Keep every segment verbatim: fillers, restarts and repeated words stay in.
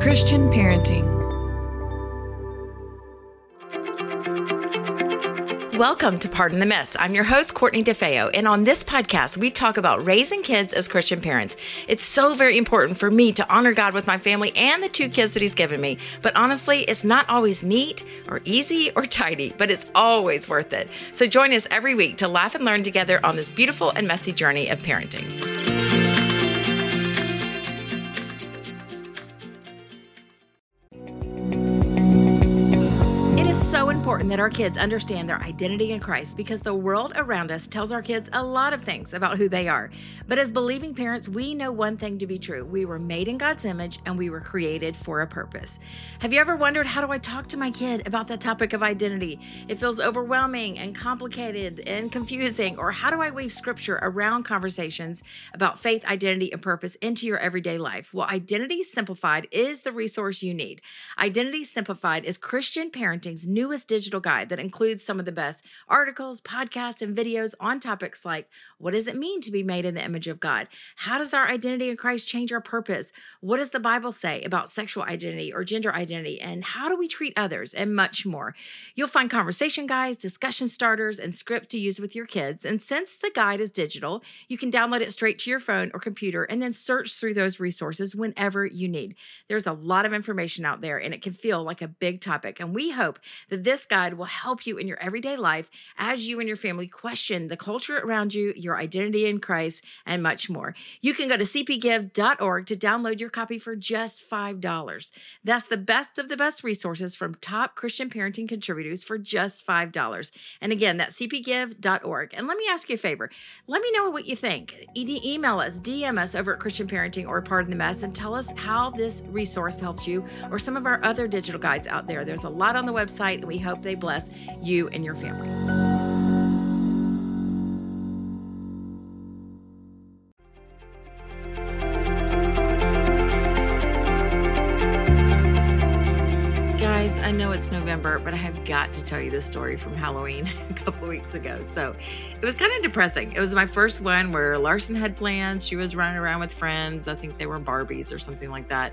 Christian Parenting. Welcome to Pardon the Mess. I'm your host, Courtney DeFeo, and on this podcast, we talk about raising kids as Christian parents. It's so very important for me to honor God with my family and the two kids that He's given me, but honestly, it's not always neat or easy or tidy, but it's always worth it. So join us every week to laugh and learn together on this beautiful and messy journey of parenting. So important that our kids understand their identity in Christ because the world around us tells our kids a lot of things about who they are. But as believing parents, we know one thing to be true. We were made in God's image and we were created for a purpose. Have you ever wondered, how do I talk to my kid about the topic of identity? It feels overwhelming and complicated and confusing. Or how do I weave scripture around conversations about faith, identity, and purpose into your everyday life? Well, Identity Simplified is the resource you need. Identity Simplified is Christian parenting's newest digital guide that includes some of the best articles, podcasts, and videos on topics like, what does it mean to be made in the image of God? How does our identity in Christ change our purpose? What does the Bible say about sexual identity or gender identity? And how do we treat others? And much more. You'll find conversation guides, discussion starters, and script to use with your kids. And since the guide is digital, you can download it straight to your phone or computer and then search through those resources whenever you need. There's a lot of information out there and it can feel like a big topic. And we hope that this guide will help you in your everyday life as you and your family question the culture around you, your identity in Christ, and much more. You can go to c p give dot org to download your copy for just five dollars. That's the best of the best resources from top Christian parenting contributors for just five dollars. And again, that's c p give dot org. And let me ask you a favor. Let me know what you think. E- email us, D M us over at Christian Parenting or Pardon the Mess and tell us how this resource helped you or some of our other digital guides out there. There's a lot on the website, and we hope they bless you and your family. Guys, I know it's November, but I have got to tell you this story from Halloween a couple weeks ago. So it was kind of depressing. It was my first one where Larson had plans. She was running around with friends. I think they were Barbies or something like that.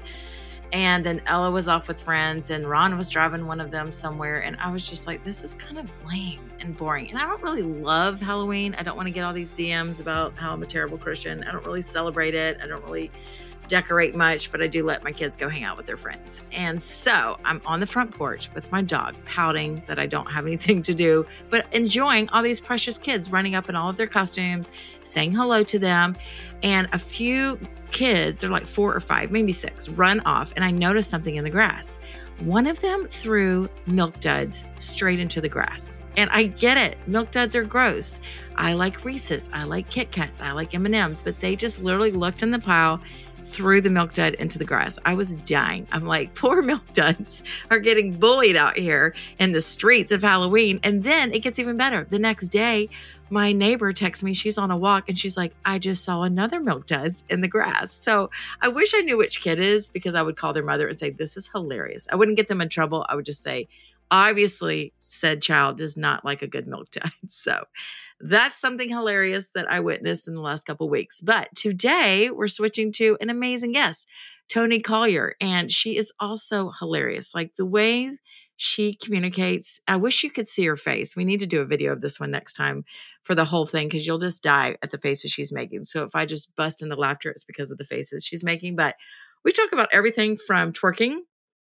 And then Ella was off with friends and Ron was driving one of them somewhere. And I was just like, this is kind of lame and boring. And I don't really love Halloween. I don't want to get all these D Ms about how I'm a terrible Christian. I don't really celebrate it. I don't really decorate much, but I do let my kids go hang out with their friends. And so I'm on the front porch with my dog, pouting that I don't have anything to do, but enjoying all these precious kids running up in all of their costumes, saying hello to them. And a few kids, they're like four or five, maybe six, run off. And I noticed something in the grass. One of them threw Milk Duds straight into the grass. And I get it. Milk Duds are gross. I like Reese's. I like Kit Kats. I like M and M's. But they just literally looked in the pile, threw the Milk Dud into the grass. I was dying. I'm like, poor Milk Duds are getting bullied out here in the streets of Halloween. And then it gets even better. The next day, my neighbor texts me, she's on a walk, and she's like, I just saw another Milk Duds in the grass. So I wish I knew which kid it is, because I would call their mother and say, this is hilarious. I wouldn't get them in trouble. I would just say, obviously, said child does not like a good Milk Dud. So that's something hilarious that I witnessed in the last couple of weeks. But today we're switching to an amazing guest, Toni Collier, and she is also hilarious. Like the way she communicates, I wish you could see her face. We need to do a video of this one next time for the whole thing, because you'll just die at the faces she's making. So if I just bust into laughter, it's because of the faces she's making. But we talk about everything from twerking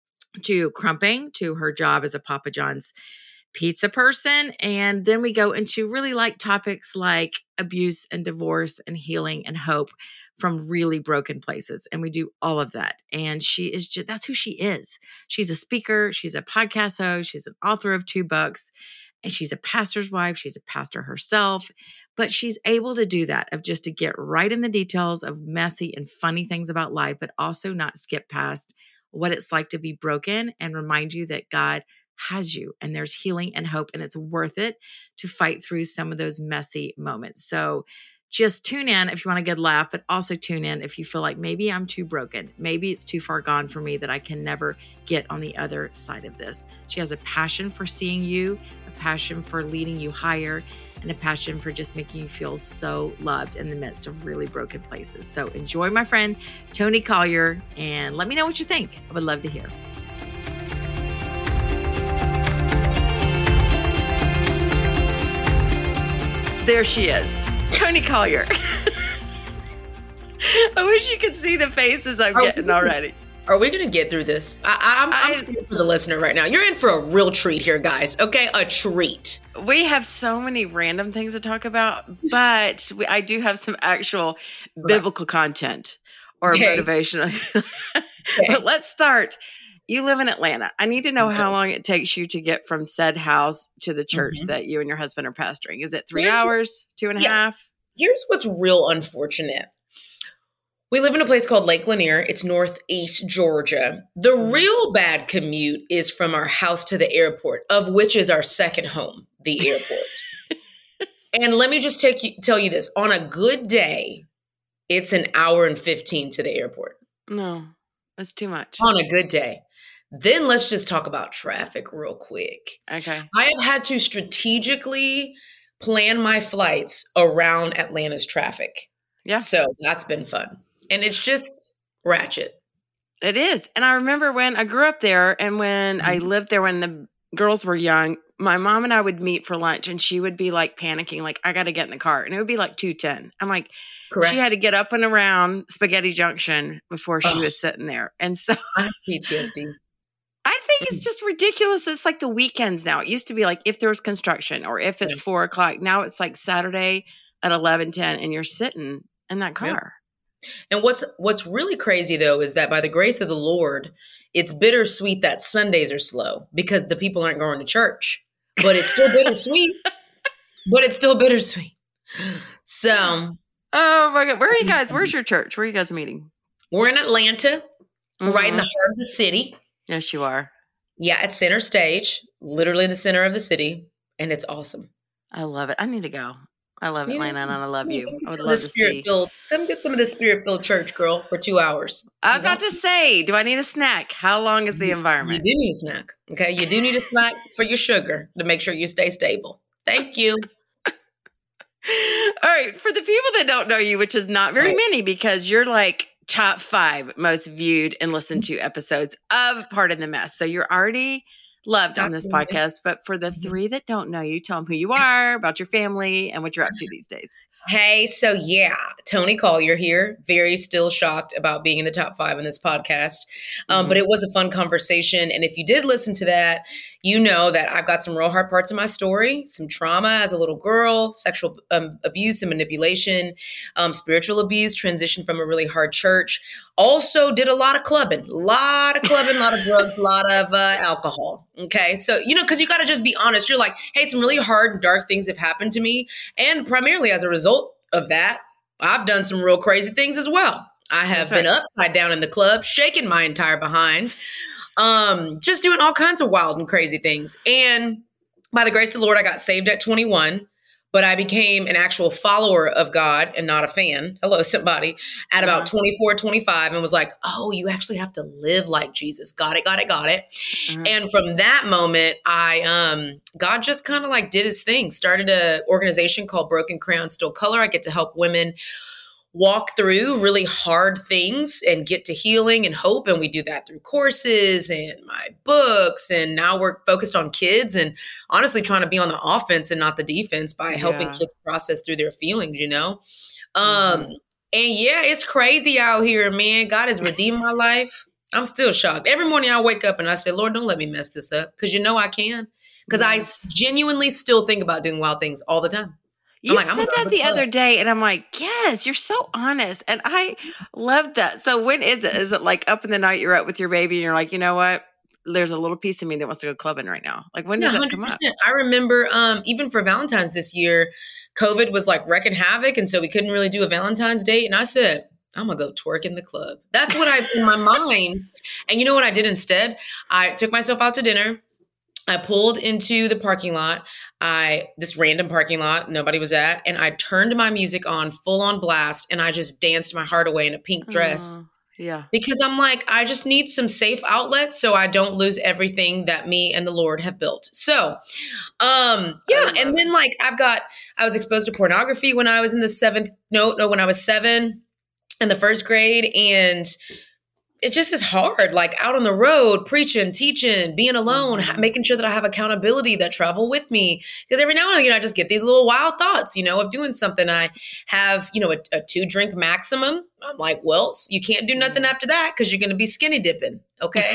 to crumping to her job as a Papa John's pizza person. And then we go into really like topics like abuse and divorce and healing and hope from really broken places. And we do all of that. And she is just, that's who she is. She's a speaker. She's a podcast host. She's an author of two books. And she's a pastor's wife. She's a pastor herself. But she's able to do that, of just to get right in the details of messy and funny things about life, but also not skip past what it's like to be broken and remind you that God has you and there's healing and hope, and it's worth it to fight through some of those messy moments. So just tune in if you want a good laugh, but also tune in if you feel like maybe I'm too broken. Maybe it's too far gone for me that I can never get on the other side of this. She has a passion for seeing you, a passion for leading you higher. and a passion for just making you feel so loved in the midst of really broken places. So enjoy my friend Toni Collier, and let me know what you think. I would love to hear. There she is, Toni Collier. I wish you could see the faces I'm are getting we, already. Are we going to get through this? I, I, I'm, I'm scared for the listener right now. You're in for a real treat here, guys. Okay, a treat. We have so many random things to talk about, but we, I do have some actual biblical content or okay. motivation. Okay. But let's start. You live in Atlanta. I need to know okay. how long it takes you to get from said house to the church mm-hmm. that you and your husband are pastoring. Is it three here's hours, two and a yeah. half? Here's what's real unfortunate. We live in a place called Lake Lanier. It's northeast Georgia. The real bad commute is from our house to the airport, of which is our second home, the airport. And let me just take you, tell you this. On a good day, it's an hour and fifteen to the airport. No, that's too much. On a good day. Then let's just talk about traffic real quick. Okay. I have had to strategically plan my flights around Atlanta's traffic. Yeah. So that's been fun. And it's just ratchet. It is. And I remember when I grew up there and when mm-hmm. I lived there when the girls were young, my mom and I would meet for lunch and she would be like panicking, like, I got to get in the car. And it would be like two ten. I'm like, correct. She had to get up and around Spaghetti Junction before she oh. was sitting there. And so I have P T S D. I think it's just ridiculous. It's like the weekends now. It used to be like if there was construction or if it's yeah. four o'clock. Now it's like Saturday at eleven ten and you're sitting in that car. Yeah. And what's what's really crazy, though, is that by the grace of the Lord, it's bittersweet that Sundays are slow because the people aren't going to church. But it's still bittersweet. But it's still bittersweet. So. Oh, my God. Where are you guys? Where's your church? Where are you guys meeting? We're in Atlanta, mm-hmm. right in the heart of the city. Yes, you are. Yeah, at center stage, literally in the center of the city. And it's awesome. I love it. I need to go. I love you Atlanta know, and I love you. I would love to see. Filled, some get some of the spirit-filled church, girl, for two hours. I was about to say, do I need a snack? How long is the environment? You do need a snack. Okay, you do need a snack for your sugar to make sure you stay stable. Thank you. All right, for the people that don't know you, which is not very right. many, because you're like top five most viewed and listened to episodes of Pardon the Mess. So you're already loved on this podcast, but for the three that don't know you, tell them who you are, about your family, and what you're up to these days. Hey, so yeah, Toni Collier here. Very still shocked about being in the top five in this podcast. Um, mm-hmm. But it was a fun conversation. And if you did listen to that, you know that I've got some real hard parts of my story, some trauma as a little girl, sexual um, abuse and manipulation, um, spiritual abuse, transition from a really hard church. Also did a lot of clubbing, a lot of clubbing, a lot of drugs, a lot of uh, alcohol. Okay. So, you know, because you got to just be honest. You're like, hey, some really hard and dark things have happened to me. And primarily as a result of that, I've done some real crazy things as well. I have That's been right. upside down in the club, shaking my entire behind, um, just doing all kinds of wild and crazy things. And by the grace of the Lord, I got saved at twenty-one, but I became an actual follower of God and not a fan. Hello, somebody, at about twenty-four, twenty-five, and was like, oh, you actually have to live like Jesus. Got it, got it, got it. Mm-hmm. And from that moment, I, um, God just kind of like did his thing, started an organization called Broken Crayon Still Color. I get to help women walk through really hard things and get to healing and hope. And we do that through courses and my books. And now we're focused on kids and honestly trying to be on the offense and not the defense by helping yeah. kids process through their feelings, you know? Um, mm-hmm. And yeah, it's crazy out here, man. God has redeemed my life. I'm still shocked. Every morning I wake up and I say, Lord, don't let me mess this up. Cause you know I can. Cause mm-hmm. I genuinely still think about doing wild things all the time. You like, said that the other day, and I'm like, yes, you're so honest. And I love that. So when is it? Is it like up in the night you're out with your baby and you're like, you know what? There's a little piece of me that wants to go clubbing right now. Like, when does yeah, that come up? I remember um, even for Valentine's this year, COVID was like wrecking havoc. And so we couldn't really do a Valentine's date. And I said, I'm going to go twerk in the club. That's what I in my mind. And you know what I did instead? I took myself out to dinner. I pulled into the parking lot, I this random parking lot nobody was at, and I turned my music on full on blast, and I just danced my heart away in a pink dress. Oh, Yeah. Because I'm like, I just need some safe outlets so I don't lose everything that me and the Lord have built. So, um, yeah. And then like I've got, I was exposed to pornography when I was in the seventh, no, no, when I was seven in the first grade. And it just is hard, like out on the road, preaching, teaching, being alone, mm-hmm. ha- making sure that I have accountability that travel with me. Because every now and again, I just get these little wild thoughts, you know, of doing something. I have, you know, a, a two drink maximum. I'm like, well, you can't do nothing after that because you're going to be skinny dipping. Okay.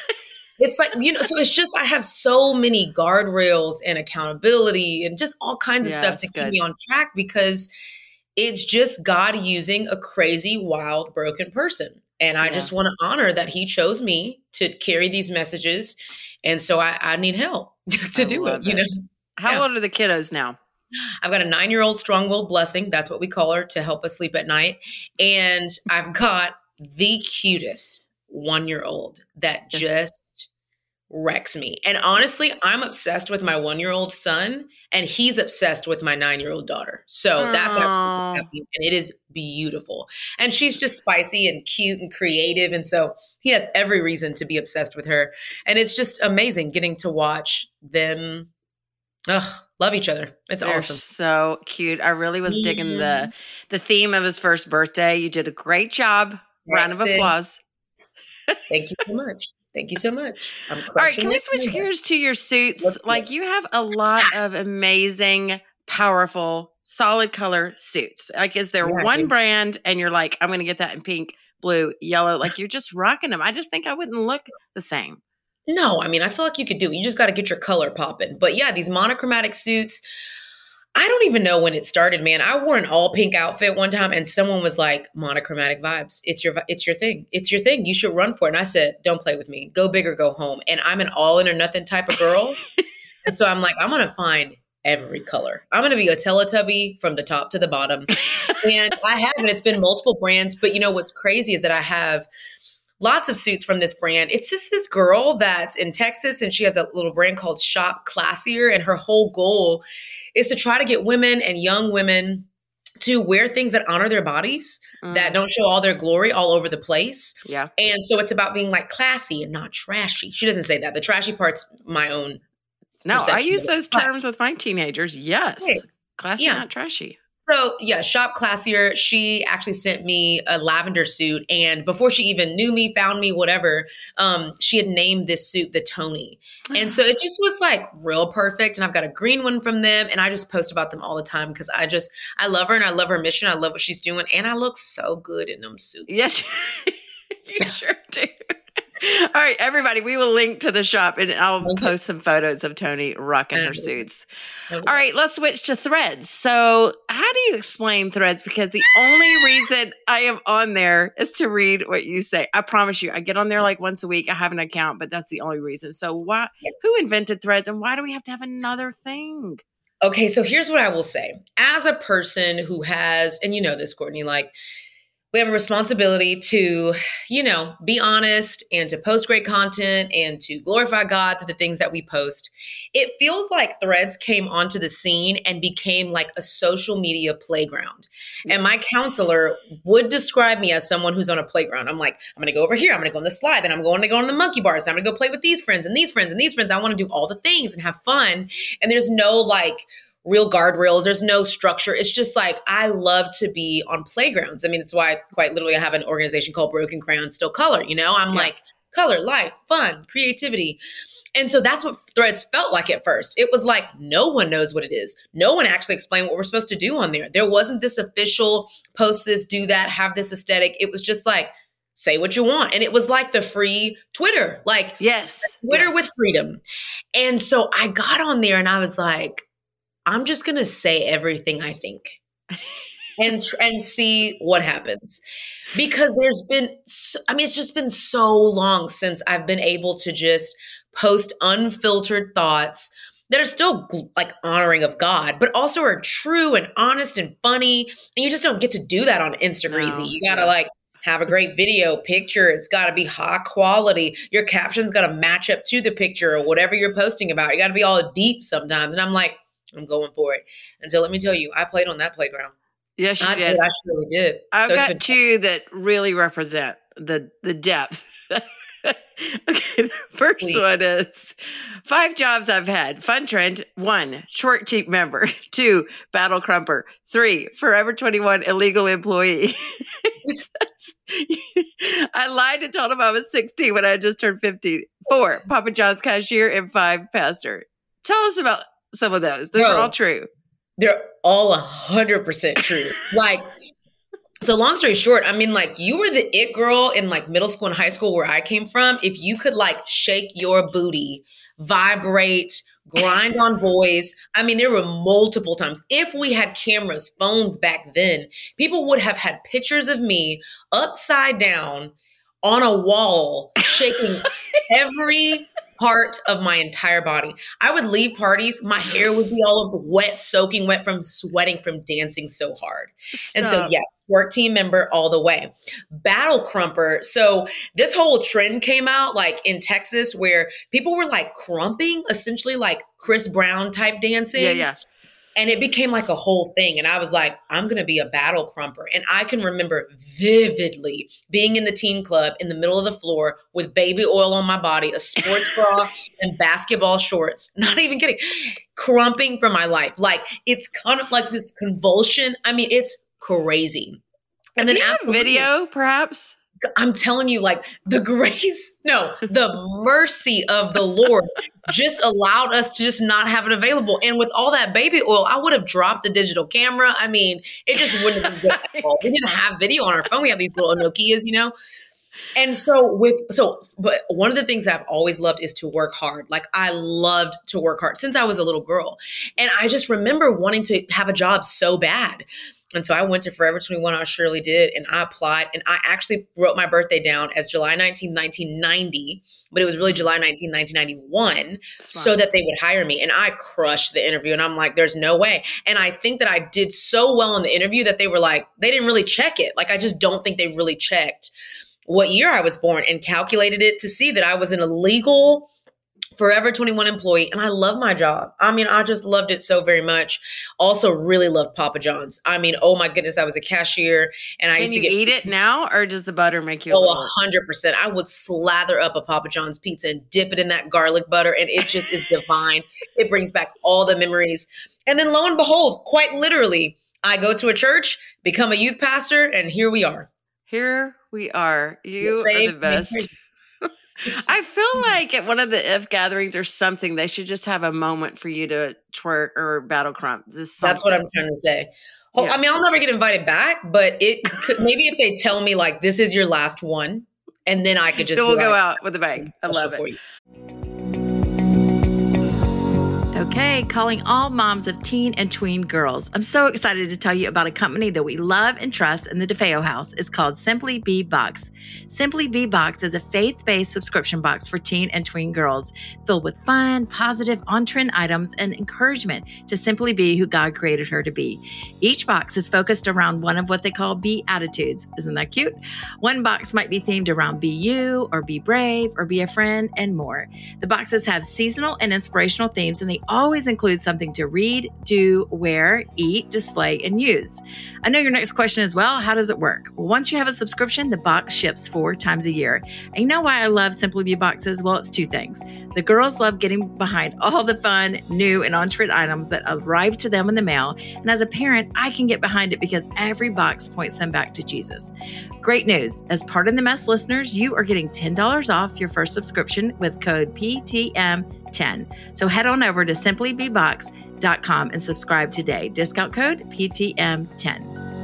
It's like, you know, so it's just, I have so many guardrails and accountability and just all kinds of yeah, stuff to keep good. me on track, because it's just God using a crazy, wild, broken person. And I yeah. just want to honor that he chose me to carry these messages. And so I, I need help to I do it, you it. know? How yeah. old are the kiddos now? I've got a nine-year-old strong-willed blessing. That's what we call her, to help us sleep at night. And I've got the cutest one-year-old that yes. just wrecks me. And honestly, I'm obsessed with my one-year-old son, and he's obsessed with my nine-year-old daughter. So Aww. That's absolutely happening. And it is beautiful. And she's just spicy and cute and creative. And so he has every reason to be obsessed with her. And it's just amazing getting to watch them ugh, love each other. It's They're awesome. So cute. I really was mm-hmm. digging the the theme of his first birthday. You did a great job. That's Round of applause. It. Thank you so much. Thank you so much. I'm All right, can we switch gears to your suits? Let's like go. You have a lot of amazing, powerful, solid color suits. Like, is there yeah, one brand and you're like, I'm going to get that in pink, blue, yellow? Like, you're just rocking them. I just think I wouldn't look the same. No, I mean, I feel like you could do it. You just got to get your color popping. But yeah, these monochromatic suits, I don't even know when it started, man. I wore an all pink outfit one time and someone was like, monochromatic vibes. It's your, it's your thing. It's your thing. You should run for it. And I said, don't play with me. Go big or go home. And I'm an all in or nothing type of girl. And so I'm like, I'm going to find every color. I'm going to be a Teletubby from the top to the bottom. And I have, and it's been multiple brands. But you know, what's crazy is that I have lots of suits from this brand. It's just this girl that's in Texas, and she has a little brand called Shop Classier. And her whole goal is to try to get women and young women to wear things that honor their bodies, mm. that don't show all their glory all over the place. Yeah. And so it's about being like classy and not trashy. She doesn't say that. The trashy part's my own. No, I use those terms with my teenagers. Yes. Right. Classy, yeah. not trashy. So yeah, Shop Classier, she actually sent me a lavender suit. And before she even knew me, found me, whatever, um, she had named this suit the Tony. And so it just was like real perfect. And I've got a green one from them. And I just post about them all the time because I just, I love her and I love her mission. I love what she's doing. And I look so good in them suits. Yes, you sure do. All right, everybody, we will link to the shop and I'll okay. post some photos of Tony rocking her suits. Okay. All right, let's switch to Threads. So how do you explain Threads? Because the only reason I am on there is to read what you say. I promise you, I get on there like once a week. I have an account, but that's the only reason. So why? Who invented Threads and why do we have to have another thing? Okay, so here's what I will say. As a person who has, and you know this, Courtney, like, we have a responsibility to, you know, be honest and to post great content and to glorify God through the things that we post. It feels like Threads came onto the scene and became like a social media playground. And my counselor would describe me as someone who's on a playground. I'm like, I'm going to go over here. I'm going to go on the slide. Then I'm going to go on the monkey bars. I'm going to go play with these friends and these friends and these friends. I want to do all the things and have fun. And there's no like real guardrails. There's no structure. It's just like, I love to be on playgrounds. I mean, it's why quite literally I have an organization called Broken Crayons Still Color. You know, I'm yeah. like color, life, fun, creativity. And so that's what Threads felt like at first. It was like, no one knows what it is. No one actually explained what we're supposed to do on there. There wasn't this official post this, do that, have this aesthetic. It was just like, say what you want. And it was like the free Twitter, like yes, Twitter yes. with freedom. And so I got on there and I was like, I'm just going to say everything I think and and see what happens. Because there's been, so, I mean, it's just been so long since I've been able to just post unfiltered thoughts that are still like honoring of God, but also are true and honest and funny. And you just don't get to do that on Instagram. No, you got to yeah. like have a great video picture. It's got to be high quality. Your caption's got to match up to the picture or whatever you're posting about. You got to be all deep sometimes. And I'm like, I'm going for it. And so let me tell you, I played on that playground. Yes, you I did. did. I surely did. I've so got two that really represent the the depth. Okay, the first Please. one is five jobs I've had. Fun trend. One, short cheap member. Two, battle crumper. Three, Forever twenty-one illegal employee. I lied and told him I was sixteen when I had just turned fifteen. Four, Papa John's cashier. And five, pastor. Tell us about some of those. Those Bro, are all true. They're all one hundred percent true. Like, so long story short, I mean, like, you were the it girl in like middle school and high school where I came from. If you could like shake your booty, vibrate, grind on boys. I mean, there were multiple times. If we had cameras, phones back then, people would have had pictures of me upside down on a wall, shaking every part of my entire body. I would leave parties. My hair would be all over wet, soaking wet from sweating from dancing so hard. Stop. And so, yes, work team member all the way. Battle crumper. So this whole trend came out like in Texas where people were like crumping, essentially like Chris Brown type dancing. Yeah, yeah. And it became like a whole thing. And I was like, I'm going to be a battle crumper. And I can remember vividly being in the teen club in the middle of the floor with baby oil on my body, a sports bra and basketball shorts. Not even kidding. Crumping for my life. Like, it's kind of like this convulsion. I mean, it's crazy. And Do then you have absolutely, video, perhaps? I'm telling you, like the grace, no, the mercy of the Lord just allowed us to just not have it available. And with all that baby oil, I would have dropped the digital camera. I mean, it just wouldn't have been good at all. We didn't have video on our phone. We have these little Nokias, you know? And so with, so, but one of the things I've always loved is to work hard. Like I loved to work hard since I was a little girl. And I just remember wanting to have a job so bad. And so I went to Forever twenty-one, I surely did, and I applied, and I actually wrote my birthday down as July nineteenth, nineteen ninety, but it was really July nineteenth, nineteen ninety-one, so that they would hire me. And I crushed the interview, and I'm like, there's no way. And I think that I did so well in the interview that they were like, they didn't really check it. Like, I just don't think they really checked what year I was born and calculated it to see that I was an illegal Forever twenty-one employee. And I love my job. I mean, I just loved it so very much. Also really loved Papa John's. I mean, oh my goodness, I was a cashier and I Can used you to get- eat it now or does the butter make you a Oh, little- a hundred percent. I would slather up a Papa John's pizza and dip it in that garlic butter. And it just is divine. It brings back all the memories. And then lo and behold, quite literally, I go to a church, become a youth pastor, and here we are. Here we are. You are Saved the best. I feel like at one of the If gatherings or something, they should just have a moment for you to twerk or battle crump. Just That's what I'm trying to say. Oh, Yeah. I mean, I'll never get invited back, but it could, maybe if they tell me like, this is your last one, and then I could just Then we'll be go like, out with a bang. I love for it. you. Okay, calling all moms of teen and tween girls. I'm so excited to tell you about a company that we love and trust in the DeFeo house. It's called Simply Be Box. Simply Be Box is a faith-based subscription box for teen and tween girls filled with fun, positive, on-trend items and encouragement to simply be who God created her to be. Each box is focused around one of what they call Be Attitudes. Isn't that cute? One box might be themed around Be You or Be Brave or Be a Friend and more. The boxes have seasonal and inspirational themes, and they always include something to read, do, wear, eat, display, and use. I know your next question is, well, how does it work? Well, once you have a subscription, the box ships four times a year. And you know why I love Simply Be boxes? Well, it's two things. The girls love getting behind all the fun, new, and on-trend items that arrive to them in the mail. And as a parent, I can get behind it because every box points them back to Jesus. Great news. As part of the Mess listeners, you are getting ten dollars off your first subscription with code P T M ten. So head on over to simply be box dot com and subscribe today. Discount code P T M ten.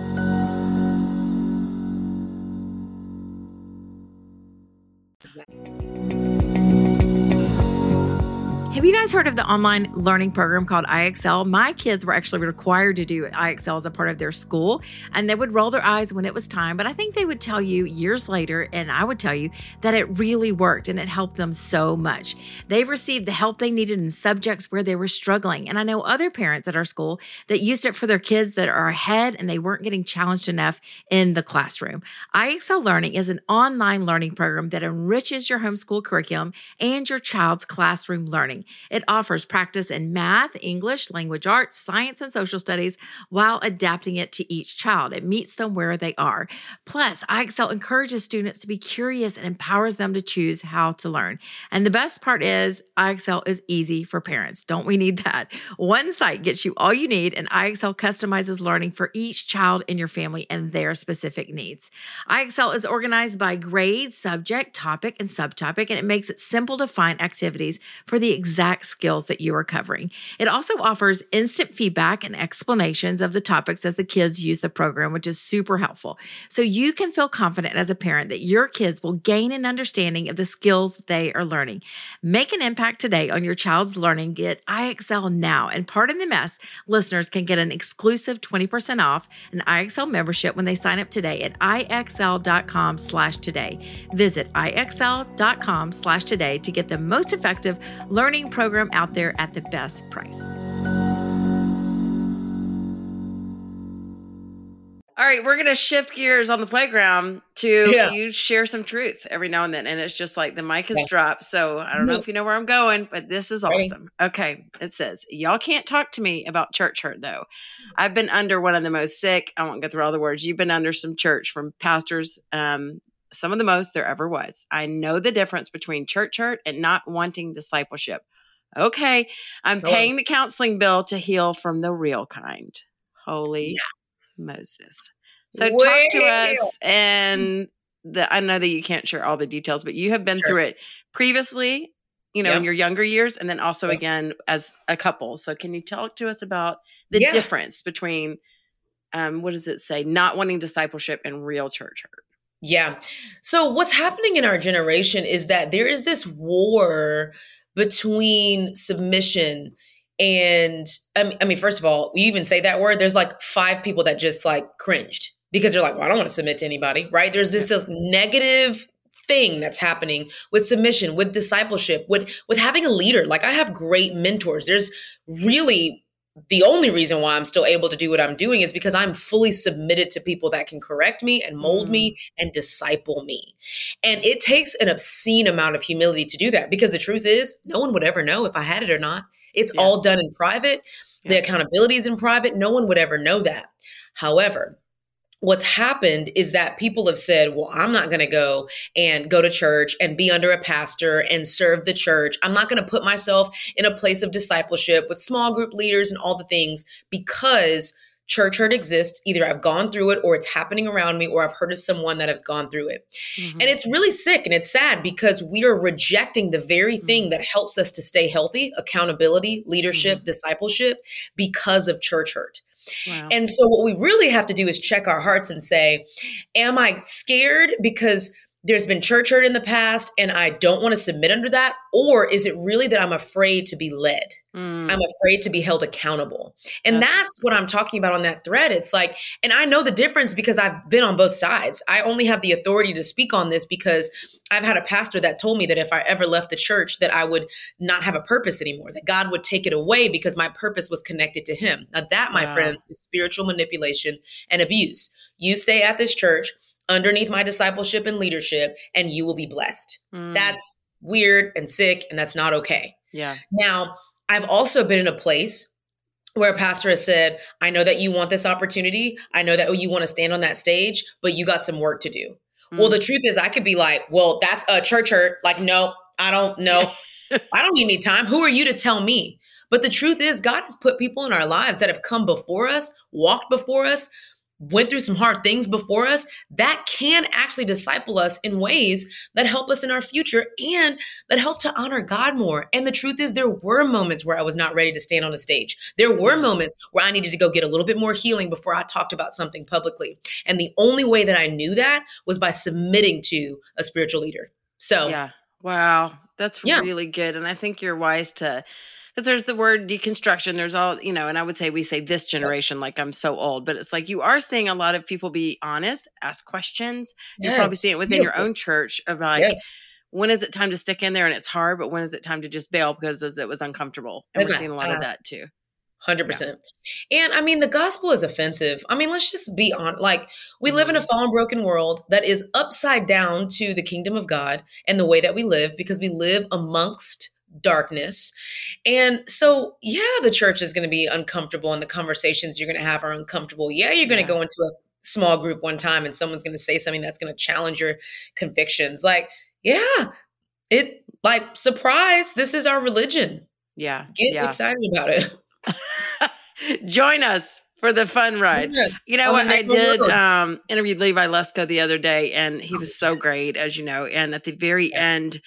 Have you guys heard of the online learning program called I X L? My kids were actually required to do I X L as a part of their school, and they would roll their eyes when it was time. But I think they would tell you years later, and I would tell you, that it really worked and it helped them so much. They received the help they needed in subjects where they were struggling. And I know other parents at our school that used it for their kids that are ahead and they weren't getting challenged enough in the classroom. I X L Learning is an online learning program that enriches your homeschool curriculum and your child's classroom learning. It offers practice in math, English, language arts, science, and social studies while adapting it to each child. It meets them where they are. Plus, iExcel encourages students to be curious and empowers them to choose how to learn. And the best part is iExcel is easy for parents. Don't we need that? One site gets you all you need, and iExcel customizes learning for each child in your family and their specific needs. iExcel is organized by grade, subject, topic, and subtopic, and it makes it simple to find activities for the exact skills that you are covering. It also offers instant feedback and explanations of the topics as the kids use the program, which is super helpful. So you can feel confident as a parent that your kids will gain an understanding of the skills they are learning. Make an impact today on your child's learning. Get iExcel now. And Pardon the Mess listeners can get an exclusive twenty percent off an iExcel membership when they sign up today at iexcel.com slash today. Visit iexcel.com slash today to get the most effective learning program out there at the best price. All right, we're going to shift gears on the playground to yeah. you share some truth every now and then. And it's just like the mic has yeah. dropped. So I don't know if you know where I'm going, but this is awesome. Ready? Okay, it says, y'all can't talk to me about church hurt, though. I've been under one of the most sick, I won't go through all the words. You've been under some church from pastors, um, some of the most there ever was. I know the difference between church hurt and not wanting discipleship. Okay, I'm Go paying on. the counseling bill to heal from the real kind. Holy yeah. Moses. So Way. talk to us, and the, I know that you can't share all the details, but you have been sure. through it previously, you know, yep. in your younger years, and then also yep. again as a couple. So can you talk to us about the yeah. difference between, um, what does it say, not wanting discipleship and real church hurt? Yeah. So what's happening in our generation is that there is this war between submission and, I mean, first of all, you even say that word, there's like five people that just like cringed because they're like, well, I don't want to submit to anybody, right? There's this, this negative thing that's happening with submission, with discipleship, with, with having a leader. Like I have great mentors. There's really the only reason why I'm still able to do what I'm doing is because I'm fully submitted to people that can correct me and mold mm. me and disciple me. And it takes an obscene amount of humility to do that because the truth is no one would ever know if I had it or not. It's yeah. all done in private. Yeah. The accountability is in private. No one would ever know that. However, what's happened is that people have said, well, I'm not going to go and go to church and be under a pastor and serve the church. I'm not going to put myself in a place of discipleship with small group leaders and all the things because church hurt exists. Either I've gone through it or it's happening around me or I've heard of someone that has gone through it. Mm-hmm. And it's really sick and it's sad because we are rejecting the very thing mm-hmm. that helps us to stay healthy, accountability, leadership, mm-hmm. discipleship because of church hurt. Wow. And so what we really have to do is check our hearts and say, am I scared because there's been church hurt in the past and I don't want to submit under that? Or is it really that I'm afraid to be led? Mm. I'm afraid to be held accountable. And that's, that's what I'm talking about on that thread. It's like, and I know the difference because I've been on both sides. I only have the authority to speak on this because I've had a pastor that told me that if I ever left the church, that I would not have a purpose anymore, that God would take it away because my purpose was connected to him. Now that, my wow. friends, is spiritual manipulation and abuse. You stay at this church underneath my discipleship and leadership, and you will be blessed. Mm. That's weird and sick, and that's not okay. Yeah. Now, I've also been in a place where a pastor has said, I know that you want this opportunity. I know that you want to stand on that stage, but you got some work to do. Mm. Well, the truth is I could be like, well, that's a church hurt. Like, no, I don't know. I don't need any time. Who are you to tell me? But the truth is God has put people in our lives that have come before us, walked before us, went through some hard things before us that can actually disciple us in ways that help us in our future and that help to honor God more. And the truth is there were moments where I was not ready to stand on a stage. There were moments where I needed to go get a little bit more healing before I talked about something publicly. And the only way that I knew that was by submitting to a spiritual leader. So, yeah. Wow. That's yeah. really good. And I think you're wise to, because there's the word deconstruction, there's all, you know, and I would say we say this generation, like I'm so old, but it's like you are seeing a lot of people be honest, ask questions. You're yes. probably seeing it within Beautiful. your own church of like, yes. when is it time to stick in there and it's hard, but when is it time to just bail because it was uncomfortable? And we're seeing a lot uh, of that too. one hundred percent. Yeah. And I mean, the gospel is offensive. I mean, let's just be on, like, we mm-hmm. live in a fallen, broken world that is upside down to the kingdom of God and the way that we live because we live amongst darkness. And so, yeah, the church is going to be uncomfortable and the conversations you're going to have are uncomfortable. Yeah, you're going to Yeah. go into a small group one time and someone's going to say something that's going to challenge your convictions. Like, yeah, it like surprise, this is our religion. Yeah. Get Yeah. excited about it. Join us for the fun ride. Yes. You know On what? the I neighborhood did road. um, interviewed Levi Lesko the other day, and he was so great, as you know. And at the very end,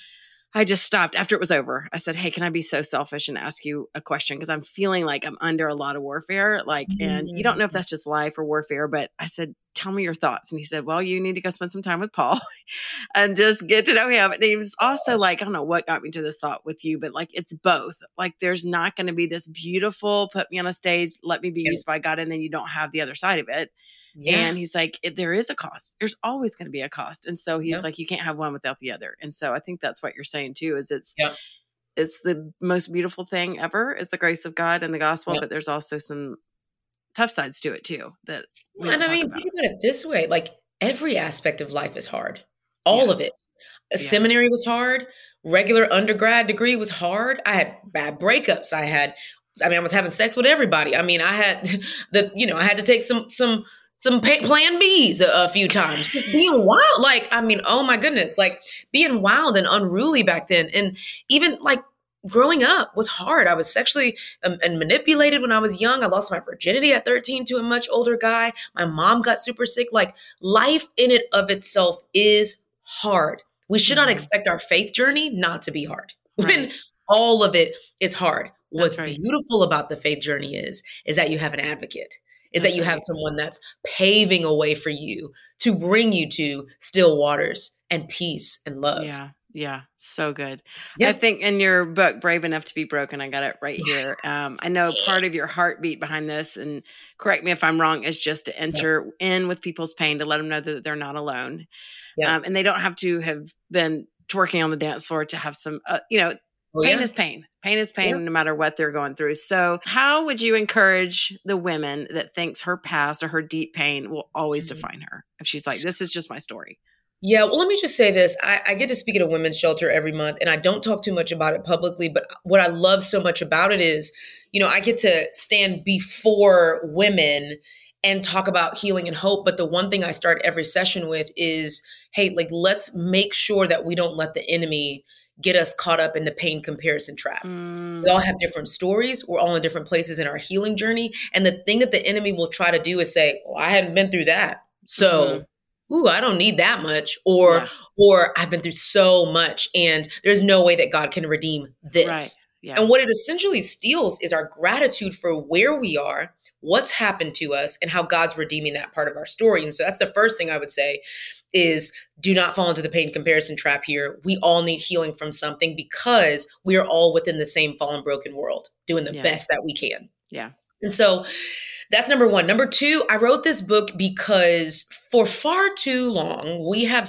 I just stopped after it was over. I said, "Hey, can I be so selfish and ask you a question? Because I'm feeling like I'm under a lot of warfare. Like, and you don't know if that's just life or warfare, but I said, tell me your thoughts." And he said, "Well, you need to go spend some time with Paul and just get to know him." And he was also like, I don't know what got me to this thought with you, but like, it's both. Like, there's not going to be this beautiful, put me on a stage, let me be Yeah. used by God. And then you don't have the other side of it. Yeah. And he's like, it, there is a cost. There's always going to be a cost. And so he's Yeah. like, you can't have one without the other. And so I think that's what you're saying too, is it's, Yeah. it's the most beautiful thing ever is the grace of God and the gospel, Yeah. but there's also some tough sides to it too that we And don't I talk mean, about. think about it this way. Like every aspect of life is hard. All Yeah. of it. A Yeah. seminary was hard. Regular undergrad degree was hard. I had bad breakups. I had, I mean, I was having sex with everybody. I mean, I had the, you know, I had to take some, some, some pay, plan B's a, a few times, just being wild. Like, I mean, oh my goodness, like being wild and unruly back then. And even like growing up was hard. I was sexually um, and manipulated when I was young. I lost my virginity at thirteen to a much older guy. My mom got super sick. Like life in it of itself is hard. We should not Mhm. expect our faith journey not to be hard when Right. all of it is hard. What's right. beautiful about the faith journey is, is that you have an advocate, is That's that you have right. someone that's paving a way for you to bring you to still waters and peace and love. Yeah. Yeah. So good. Yeah. I think in your book, Brave Enough to Be Broken, I got it right here. Um, I know part of your heartbeat behind this, and correct me if I'm wrong, is just to enter in with people's pain, to let them know that they're not alone. Yeah. Um, and they don't have to have been twerking on the dance floor to have some, uh, you know, Oh, pain yeah. is pain. Pain is pain, Yeah. no matter what they're going through. So how would you encourage the women that thinks her past or her deep pain will always Mhm. define her? If she's like, this is just my story. Yeah, well, let me just say this. I, I get to speak at a women's shelter every month, and I don't talk too much about it publicly. But what I love so much about it is, you know, I get to stand before women and talk about healing and hope. But the one thing I start every session with is, hey, like, let's make sure that we don't let the enemy get us caught up in the pain comparison trap. Mm, We all have different stories. We're all in different places in our healing journey. And the thing that the enemy will try to do is say, well, I hadn't been through that. So, ooh, I don't need that much. Or, Yeah. or I've been through so much and there's no way that God can redeem this. right. Yeah. And what it essentially steals is our gratitude for where we are, what's happened to us, and how God's redeeming that part of our story. And so that's the first thing I would say is do not fall into the pain comparison trap here. We all need healing from something because we are all within the same fallen, broken world, doing the Yeah. best that we can. Yeah. And so that's number one. Number two, I wrote this book because for far too long, we have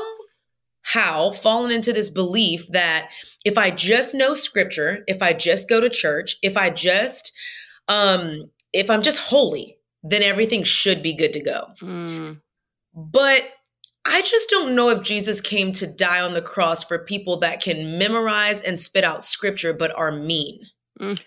somehow fallen into this belief that if I just know scripture, if I just go to church, if I just, um, if I'm just holy, then everything should be good to go. Mm, But I just don't know if Jesus came to die on the cross for people that can memorize and spit out scripture, but are mean. Mm.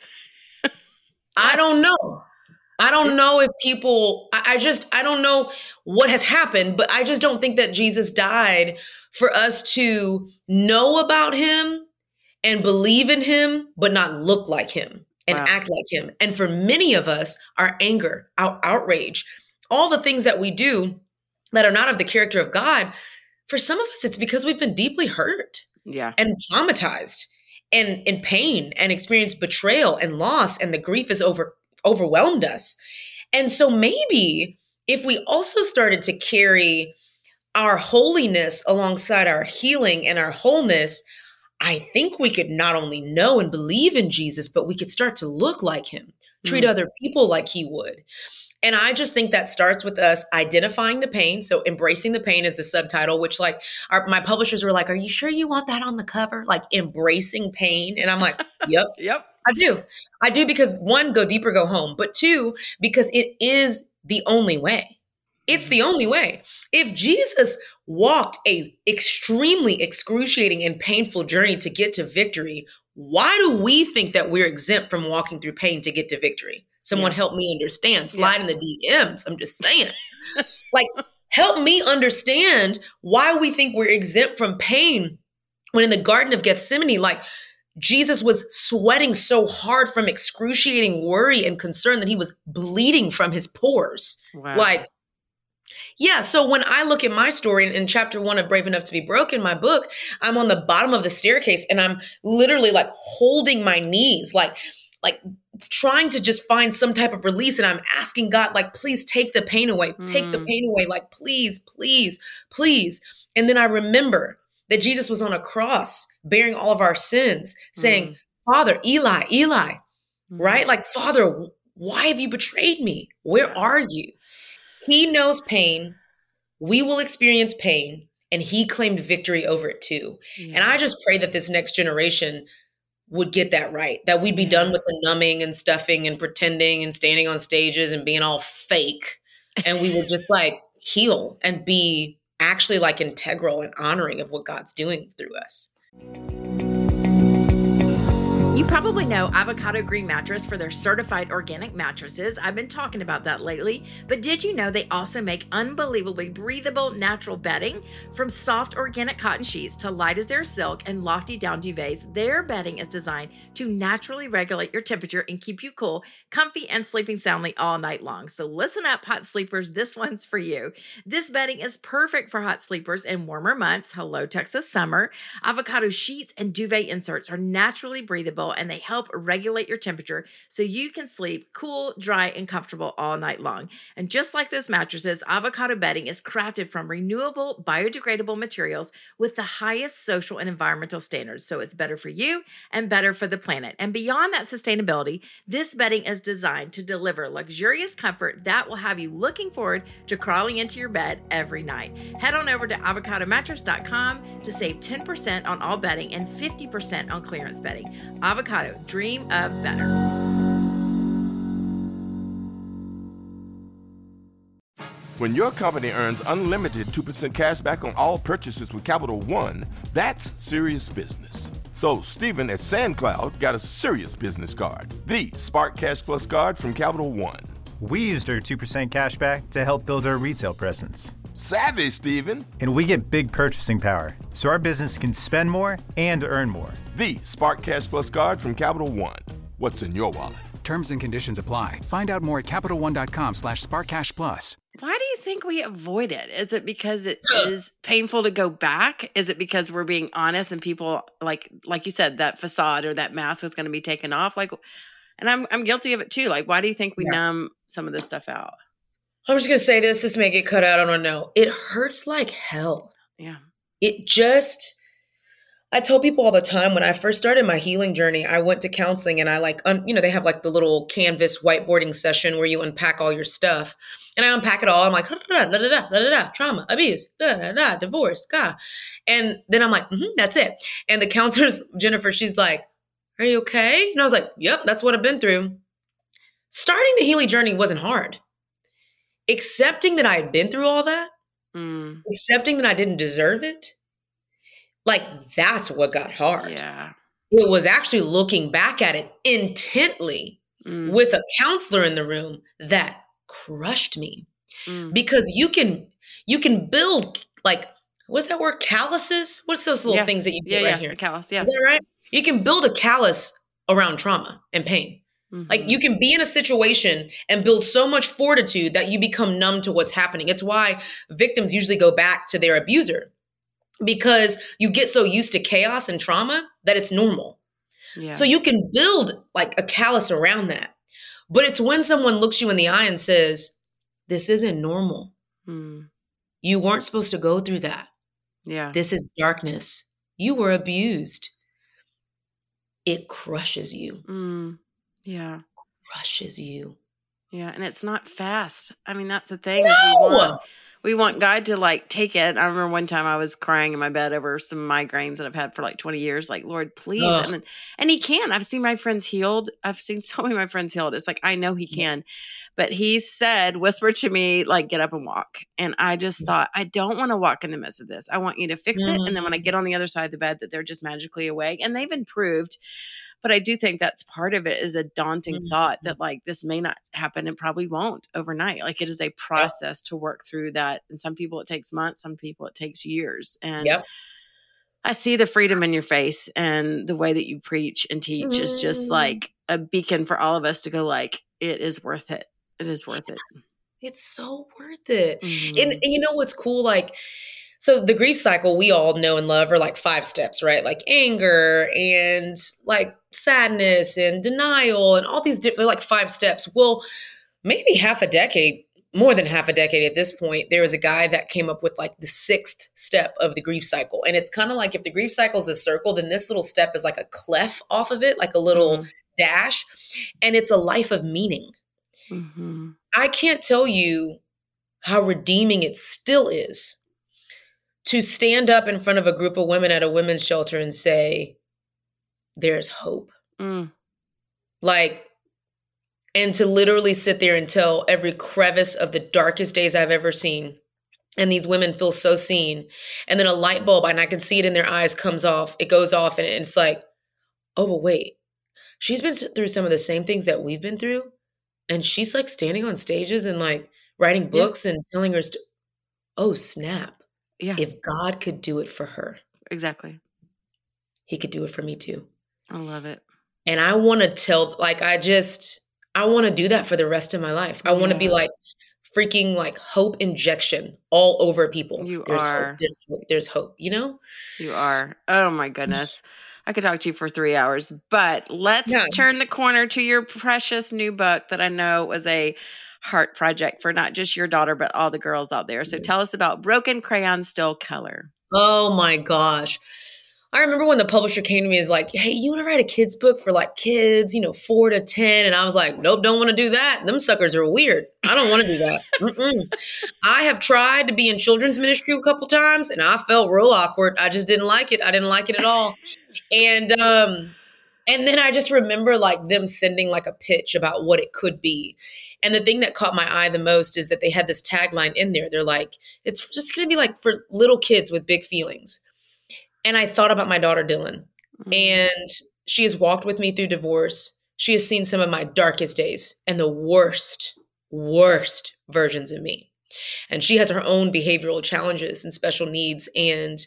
I don't know. I don't know if people, I, I just, I don't know what has happened, but I just don't think that Jesus died for us to know about him and believe in him, but not look like him and Wow. act like him. And for many of us, our anger, our outrage, all the things that we do that are not of the character of God, for some of us, it's because we've been deeply hurt Yeah. and traumatized and in pain and experienced betrayal and loss, and the grief has over overwhelmed us. And so maybe if we also started to carry our holiness alongside our healing and our wholeness, I think we could not only know and believe in Jesus, but we could start to look like him, treat Mm. other people like he would. And I just think that starts with us identifying the pain. So embracing the pain is the subtitle, which like our, my publishers were like, are you sure you want that on the cover? Like embracing pain. And I'm like, yep, Yep. I do. I do because one, go deeper, go home. But two, because it is the only way. It's the only way. If Jesus walked a extremely excruciating and painful journey to get to victory, why do we think that we're exempt from walking through pain to get to victory? Someone Yeah. help me understand. Slide Yeah. in the D Ms. I'm just saying. Like, help me understand why we think we're exempt from pain when in the Garden of Gethsemane, like, Jesus was sweating so hard from excruciating worry and concern that he was bleeding from his pores. Wow. Like, yeah. So when I look at my story in, in chapter one of Brave Enough to Be Broken, my book, I'm on the bottom of the staircase and I'm literally like holding my knees, like, like trying to just find some type of release. And I'm asking God, like, please take the pain away, take Mm. the pain away. Like, please, please, please. And then I remember that Jesus was on a cross bearing all of our sins, saying, Mm. Father, Eli, Eli, Mm. right? Like, Father, why have you betrayed me? Where Yeah. are you? He knows pain. We will experience pain. And he claimed victory over it too. Yeah. And I just pray that this next generation would get that right, that we'd be Yeah. done with the numbing and stuffing and pretending and standing on stages and being all fake. And we would just like heal and be actually like integral and honoring of what God's doing through us. You probably know Avocado Green Mattress for their certified organic mattresses. I've been talking about that lately, but did you know they also make unbelievably breathable natural bedding? From soft organic cotton sheets to light as air silk and lofty down duvets, their bedding is designed to naturally regulate your temperature and keep you cool, comfy, and sleeping soundly all night long. So listen up, hot sleepers, this one's for you. This bedding is perfect for hot sleepers in warmer months. Hello, Texas summer. Avocado sheets and duvet inserts are naturally breathable and they help regulate your temperature so you can sleep cool, dry, and comfortable all night long. And just like those mattresses, Avocado bedding is crafted from renewable, biodegradable materials with the highest social and environmental standards. So it's better for you and better for the planet. And beyond that sustainability, this bedding is designed to deliver luxurious comfort that will have you looking forward to crawling into your bed every night. Head on over to avocado mattress dot com to save ten percent on all bedding and fifty percent on clearance bedding. Avocado, dream of better. When your company earns unlimited two percent cash back on all purchases with Capital One, that's serious business. So Stephen at SandCloud got a serious business card, the Spark Cash Plus card from Capital One. We used our two percent cash back to help build our retail presence. Savvy, Stephen. And we get big purchasing power, so our business can spend more and earn more. The Spark Cash Plus card from Capital One. What's in your wallet? Terms and conditions apply. Find out more at CapitalOne.com slash SparkCashPlus. Why do you think we avoid it? Is it because it is painful to go back? Is it because we're being honest and people, like like you said, that facade or that mask is going to be taken off? Like, and I'm I'm guilty of it too. Like, why do you think we Yeah. numb some of this stuff out? I'm just going to say this. This may get cut out. I don't know. It hurts like hell. Yeah. It just, I tell people all the time when I first started my healing journey, I went to counseling and I like, un, you know, they have like the little canvas whiteboarding session where you unpack all your stuff. And I unpack it all. I'm like, da da da da da da da, trauma, abuse, da da da, divorce, God. And then I'm like, mm-hmm, that's it. And the counselor's, Jennifer, she's like, are you okay? And I was like, yep, that's what I've been through. Starting the healing journey wasn't hard. Accepting that I had been through all that, Mm, accepting that I didn't deserve it, like that's what got hard. yeah. It was actually looking back at it intently Mm, with a counselor in the room that crushed me. mm. Because you can you can build like, what's that word? Calluses? What's those little Yeah. things that you Yeah, get right yeah. here? The callus. Is Yeah. that right? You can build a callus around trauma and pain. Like Mhm. you can be in a situation and build so much fortitude that you become numb to what's happening. It's why victims usually go back to their abuser, because you get so used to chaos and trauma that it's normal. Yeah. So you can build like a callus around that. But it's when someone looks you in the eye and says, this isn't normal. Mm, You weren't supposed to go through that. yeah. This is darkness. You were abused. It crushes you, Mm, yeah. crushes you. Yeah. And it's not fast. I mean, that's the thing is we No! want We want God to like take it. I remember one time I was crying in my bed over some migraines that I've had for like twenty years. Like, Lord, please. Ugh. And then, and he can. I've seen my friends healed. I've seen so many of my friends healed. It's like, I know he can. But he said, whispered to me, like, get up and walk. And I just thought, I don't want to walk in the midst of this. I want you to fix it. And then when I get on the other side of the bed, that they're just magically awake. And they've improved. But I do think that's part of it, is a daunting mm-hmm. thought that like this may not happen and probably won't overnight. Like it is a process yep. to work through that. And some people it takes months, some people it takes years. And yep. I see the freedom in your face, and the way that you preach and teach mm-hmm. is just like a beacon for all of us to go like, it is worth it. It is worth it. It's so worth it. Mm-hmm. And, and you know what's cool? Like, so the grief cycle we all know and love are like five steps, right? Like anger and like sadness and denial and all these different, like five steps. Well, maybe half a decade, more than half a decade at this point, there was a guy that came up with like the sixth step of the grief cycle. And it's kind of like if the grief cycle is a circle, then this little step is like a clef off of it, like a little mm-hmm. dash. And it's a life of meaning. Mm-hmm. I can't tell you how redeeming it still is to stand up in front of a group of women at a women's shelter and say, there's hope. Mm. Like, and to literally sit there and tell every crevice of the darkest days I've ever seen. And these women feel so seen. And then a light bulb, and I can see it in their eyes, comes off. It goes off and it's like, oh, but wait, she's been through some of the same things that we've been through. And she's like standing on stages and like writing books yeah. and telling her, st- oh, snap. Yeah. If God could do it for her. Exactly. He could do it for me too. I love it. And I want to tell, like, I just, I want to do that for the rest of my life. I yeah. want to be like freaking like hope injection all over people. You there's are. Hope, there's hope. There's hope, you know? You are. Oh my goodness. I could talk to you for three hours, but let's yeah. turn the corner to your precious new book that I know was a heart project for not just your daughter, but all the girls out there. So tell us about Broken Crayon Still Color. Oh my gosh. I remember when the publisher came to me and was like, hey, you want to write a kid's book for like kids, you know, four to ten? And I was like, nope, don't want to do that. Them suckers are weird. I don't want to do that. Mm-mm. I have tried to be in children's ministry a couple times and I felt real awkward. I just didn't like it. I didn't like it at all. And, um, and then I just remember like them sending like a pitch about what it could be. And the thing that caught my eye the most is that they had this tagline in there. They're like, it's just going to be like for little kids with big feelings. And I thought about my daughter, Dylan, mm-hmm. and she has walked with me through divorce. She has seen some of my darkest days and the worst, worst versions of me. And she has her own behavioral challenges and special needs. And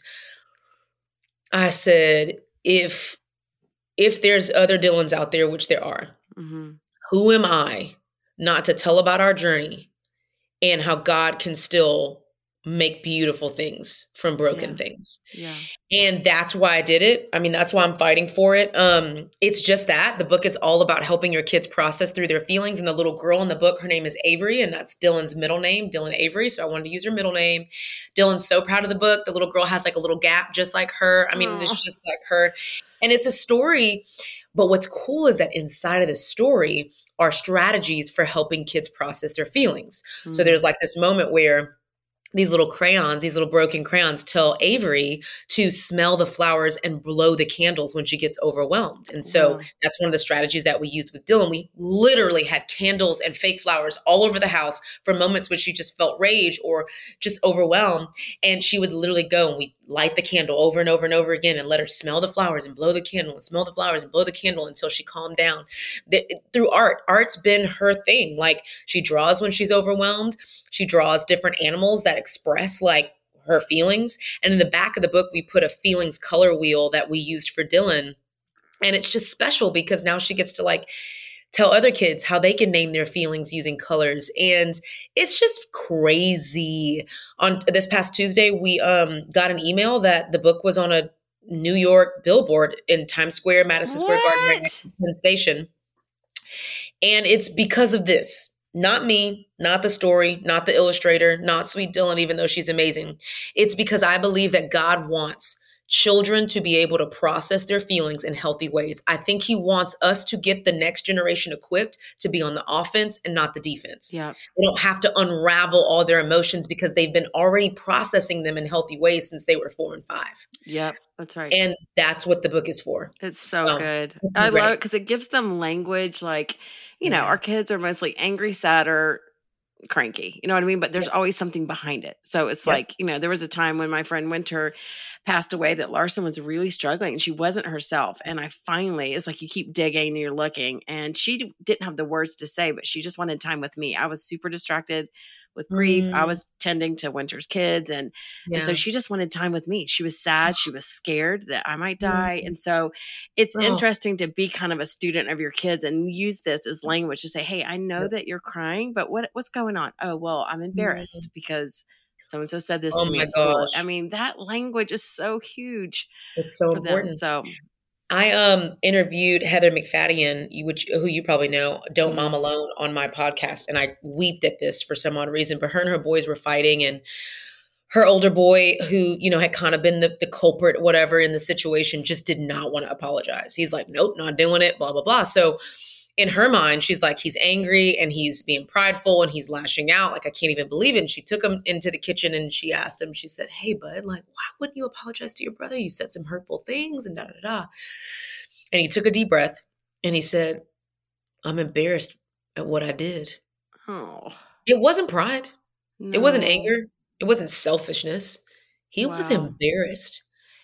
I said, if, if there's other Dylans out there, which there are, mm-hmm. who am I not to tell about our journey and how God can still make beautiful things from broken yeah. things. Yeah. And that's why I did it. I mean, that's why I'm fighting for it. Um, it's just that the book is all about helping your kids process through their feelings. And the little girl in the book, her name is Avery, and that's Dylan's middle name, Dylan Avery. So I wanted to use her middle name. Dylan's so proud of the book. The little girl has like a little gap just like her. I mean, Aww. It's just like her. And it's a story. But what's cool is that inside of the story are strategies for helping kids process their feelings. Mm-hmm. So there's like this moment where these little crayons, these little broken crayons tell Avery to smell the flowers and blow the candles when she gets overwhelmed. And so wow. that's one of the strategies that we use with Dylan. We literally had candles and fake flowers all over the house for moments when she just felt rage or just overwhelmed. And she would literally go and we light the candle over and over and over again and let her smell the flowers and blow the candle and smell the flowers and blow the candle until she calmed down. The, through art, art's been her thing. Like she draws when she's overwhelmed. She draws different animals that express like her feelings. And in the back of the book, we put a feelings color wheel that we used for Dylan. And it's just special because now she gets to like tell other kids how they can name their feelings using colors. And it's just crazy. On this past Tuesday, we um, got an email that the book was on a New York billboard in Times Square, Madison Square Garden, right next to Penn Station. And it's because of this. Not me, not the story, not the illustrator, not Sweet Dylan, even though she's amazing. It's because I believe that God wants children to be able to process their feelings in healthy ways. I think he wants us to get the next generation equipped to be on the offense and not the defense. Yeah. They don't have to unravel all their emotions because they've been already processing them in healthy ways since they were four and five. Yep, that's right. And that's what the book is for. It's so, so good. It's I great. love it because it gives them language like, you know, Yeah. our kids are mostly angry, sad, or cranky. You know what I mean? But there's Yeah. always something behind it. So it's Yeah. like, you know, there was a time when my friend Winter passed away that Larson was really struggling and she wasn't herself. And I finally, it's like you keep digging and you're looking. And she d- didn't have the words to say, but she just wanted time with me. I was super distracted with grief. Mm. I was tending to Winter's kids. And, Yeah. and so she just wanted time with me. She was sad. She was scared that I might die. Mm. And so it's Oh. interesting to be kind of a student of your kids and use this as language to say, hey, I know Yep. that you're crying, but what what's going on? Oh, well, I'm embarrassed because so-and-so said this Oh to me my at school. gosh. I mean, that language is so huge It's so for them. important. So I um interviewed Heather McFadden, you- which who you probably know, Don't Mom Alone, on my podcast, and I weeped at this for some odd reason. But her and her boys were fighting, and her older boy, who you know had kind of been the, the culprit, whatever, in the situation, just did not want to apologize. He's like, "Nope, not doing it." Blah blah blah. So in her mind, she's like, he's angry and he's being prideful and he's lashing out. Like, I can't even believe it. And she took him into the kitchen and she asked him, she said, "Hey, bud, like, why wouldn't you apologize to your brother? You said some hurtful things and da da da." And he took a deep breath and he said, "I'm embarrassed at what I did." oh, It wasn't pride. It wasn't no. anger. It wasn't selfishness. He was Wow. embarrassed.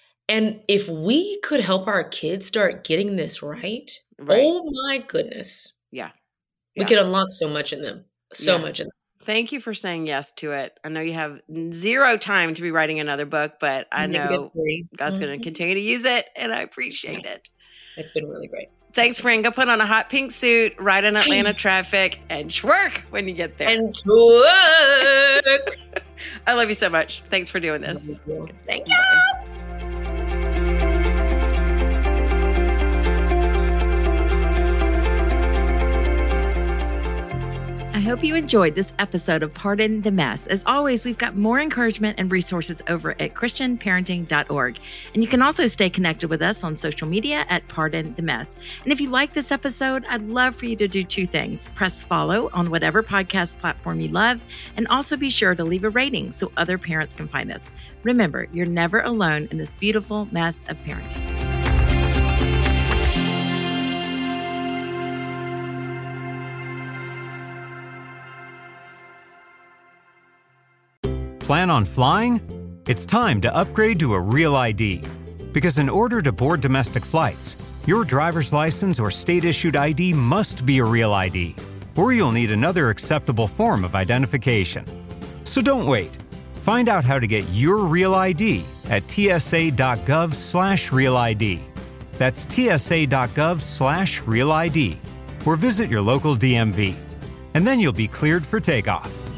And if we could help our kids start getting this right, Right. oh my goodness. Yeah. We Yeah. could unlock so much in them. So Yeah. much in them. Thank you for saying yes to it. I know you have zero time to be writing another book, but I Maybe know that's great. God's going Mhm. to continue to use it, and I appreciate it. It's been really great. Thanks, friend. Go put on a hot pink suit, ride in Atlanta traffic, and twerk when you get there. And twerk. I love you so much. Thanks for doing this. Thank you. I hope you enjoyed this episode of Pardon the Mess. As always, we've got more encouragement and resources over at christian parenting dot org. And you can also stay connected with us on social media at Pardon the Mess. And if you like this episode, I'd love for you to do two things. Press follow on whatever podcast platform you love, and also be sure to leave a rating so other parents can find us. Remember, you're never alone in this beautiful mess of parenting. Plan on flying? It's time to upgrade to a Real I D. Because in order to board domestic flights, your driver's license or state-issued I D must be a Real I D, or you'll need another acceptable form of identification. So don't wait. Find out how to get your Real I D at tsa.gov slash Real ID. That's tsa.gov slash Real ID, or visit your local D M V. And then you'll be cleared for takeoff.